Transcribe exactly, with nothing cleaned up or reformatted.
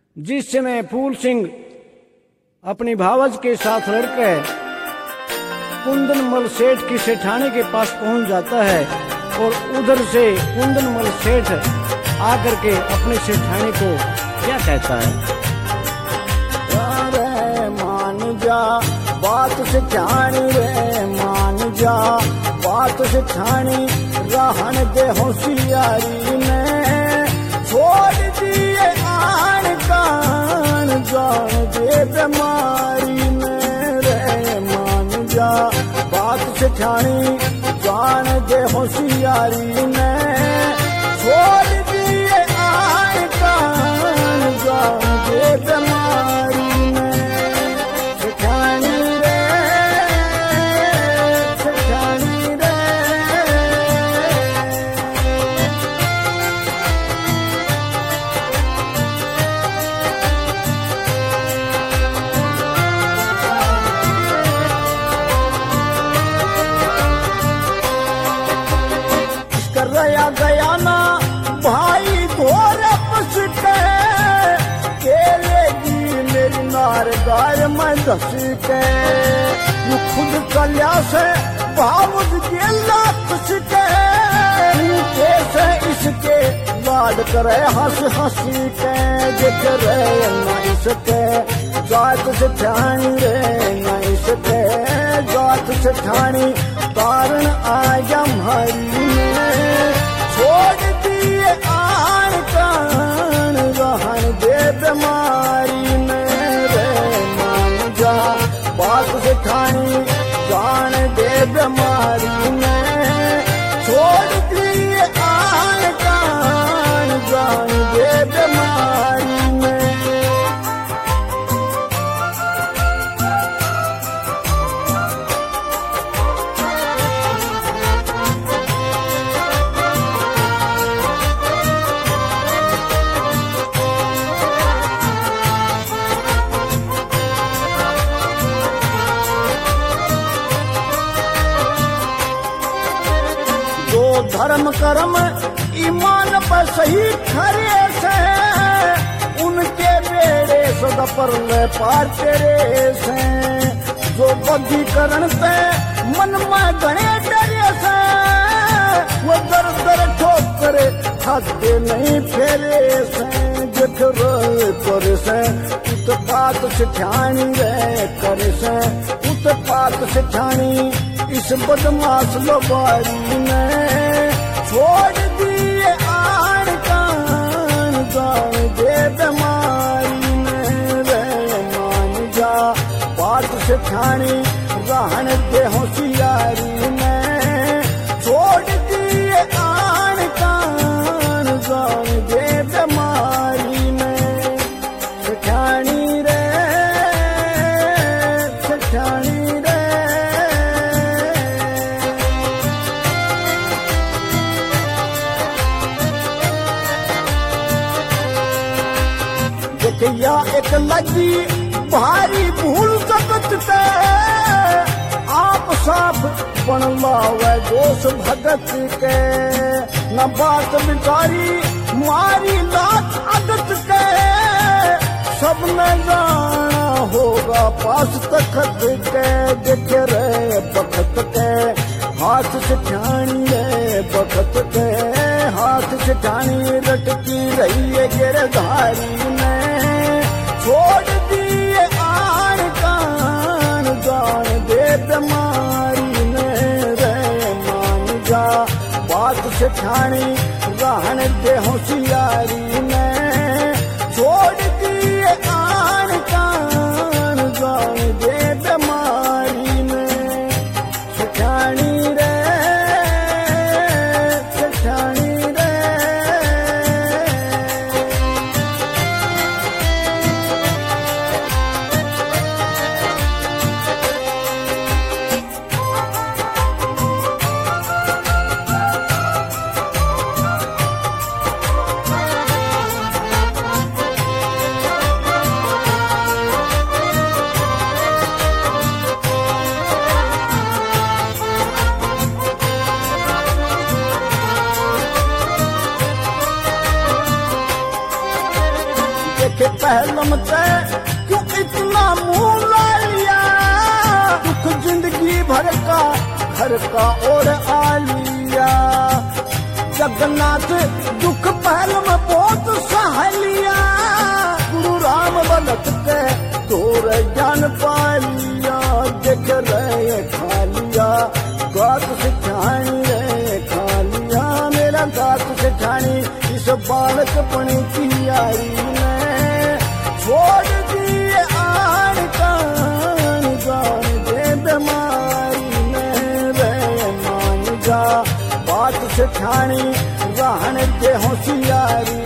जिस समय फूल सिंह अपनी भावज के साथ लड़कर कुंदनमल सेठ की सेठानी के पास पहुंच जाता है और उधर से कुंदनमल सेठ आकर के अपनी सेठानी को क्या कहता है? अरे मान जा बात से ठानी रे, मान जा बात से ठानी, रहन दे होशियारी में, छोड़ दिए आन कान, जान दे बीमारी में रे। मान जा बात से ठानी, जान दे होशियारी में, छोड़ दिए आन कान, जान दे बीमारी में। सेठानी रे, सेठानी रे, गया गया ना भाई घोर पस के, केलेगी मेरी नार गार में धस के, तू खुद कल्या से भावुद गेला खुश के, कैसे इसके लाड करे हंस हंसी के, देख रहे न इसके जात से ठानी रे, न इसके जात से ठानी, कारण आया हमारी में, छोड़ दिए आन कान, रहन दे बीमारी में रे। मान जा बात से ठानी, जान दे बीमारी में, छोड़ दिए आन कान, जान दे बीमारी में। धर्म कर्म ईमान पर सही खरे से, उनके बेड़े सदा पर ले पार तेरे से, जो बद्धीकरण से मन में गणे डरे से, वो दर दर ठोकरे खाते नहीं फेरे से, देख रहे कर से उत्पात से ठानी रे, करे से उत्पात से ठानी, इस बदमाश लोबारी में, छोड़ दिए आन कान, जान दे बीमारी में रे। मान जा बात से ठानी, रहन दे होशियारी में, छोड़ दिए आन कान, जान दे बीमारी में। सेठानी रे, सेठानी रे, या एक लगी भारी भूल जगत ते, आप साफ बन लावे दोष भगत के, न बात बिचारी मारी लात आदत के, सबने जाना होगा पास तखत के, देख रहे बखत के हाथ से ठानी है, बखत के हाथ से ठानी, लटकी रही है गिरधारी में, छोड़ दिए आन कान, जान दे बीमारी में रे। मान जा बात से ठानी, रहन दे होशियारी में, छोड़ दिए आन कान, जान दे बीमारी में। सेठानी रे, सेठानी रे, देखे पहलम ते क्यों इतना मुंह ला लिया, दुख जिंदगी भर का घर का और आ लिया। जगन्नाथ दुख पहलम बहुत सह लिया, गुरु राम बलत के तोर ज्ञान पा लिया। देख रहे खा लिया गात से ठानी रे खा लिया, मेरा गात से ठानी इस बालक पणी की आई ने छोड़ दिए आन कान जान दे बीमारी में रे मान जा, बात से ठानी रहन के होशियारी